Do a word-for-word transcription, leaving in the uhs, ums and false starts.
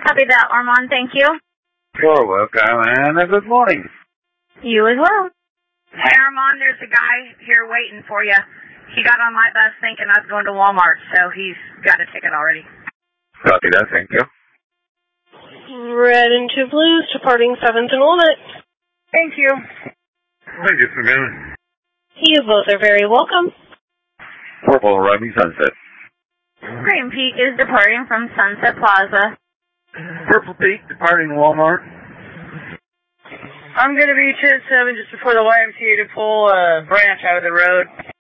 Copy that, Armand. Thank you. You're welcome, and a good morning. You as well. Hey, Armand, there's a guy here waiting for you. He got on my bus thinking I was going to Walmart, so he's got a ticket already. Copy that, thank you. Red and two blues, departing seventh and Walnut. Thank you. Thank you, Samantha. You both are very welcome. Purple arriving Sunset. Green Peak is departing from Sunset Plaza. Purple Peak departing Walmart. I'm going to be ten seven just before the Y M C A to pull a branch out of the road.